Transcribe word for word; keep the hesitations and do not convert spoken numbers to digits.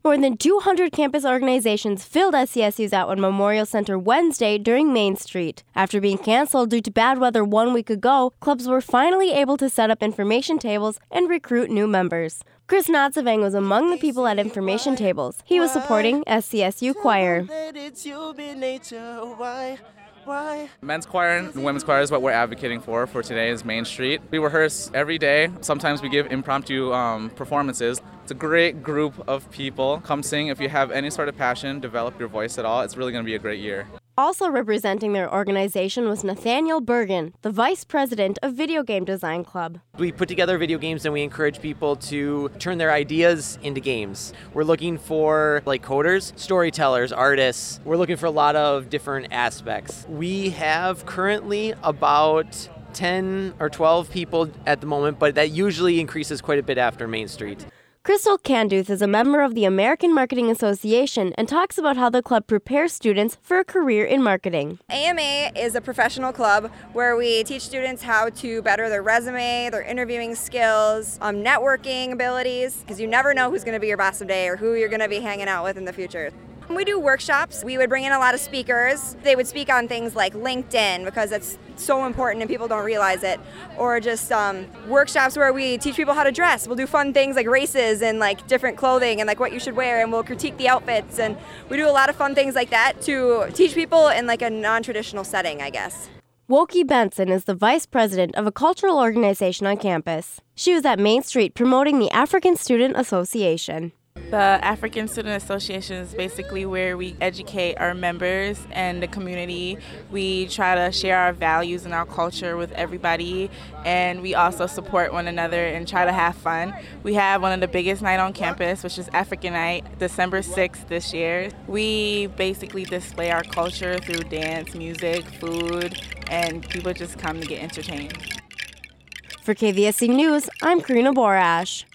More than two hundred campus organizations filled S C S U's Atwood Memorial Center Wednesday during Main Street. After being canceled due to bad weather one week ago, clubs were finally able to set up information tables and recruit new members. Chris Natsavang was among the people at information tables. He was supporting S C S U Choir. Men's choir and women's choir is what we're advocating for for today's Main Street. We rehearse every day. Sometimes we give impromptu um, performances. It's a great group of people. Come sing. If you have any sort of passion, develop your voice at all, it's really going to be a great year. Also representing their organization was Nathaniel Bergen, the vice president of Video Game Design Club. We put together video games and we encourage people to turn their ideas into games. We're looking for like coders, storytellers, artists. We're looking for a lot of different aspects. We have currently about ten or twelve people at the moment, but that usually increases quite a bit after Main Street. Crystal Canduth is a member of the American Marketing Association and talks about how the club prepares students for a career in marketing. A M A is a professional club where we teach students how to better their resume, their interviewing skills, um, networking abilities, because you never know who's going to be your boss someday or who you're going to be hanging out with in the future. We do workshops. We would bring in a lot of speakers. They would speak on things like LinkedIn because that's so important and people don't realize it. Or just um, workshops where we teach people how to dress. We'll do fun things like races and like different clothing and like what you should wear, and we'll critique the outfits. And we do a lot of fun things like that to teach people in like a non-traditional setting, I guess. Woki Benson is the vice president of a cultural organization on campus. She was at Main Street promoting the African Student Association. The African Student Association is basically where we educate our members and the community. We try to share our values and our culture with everybody, and we also support one another and try to have fun. We have one of the biggest nights on campus, which is African Night, December sixth this year. We basically display our culture through dance, music, food, and people just come to get entertained. For K V S C News, I'm Karina Borash.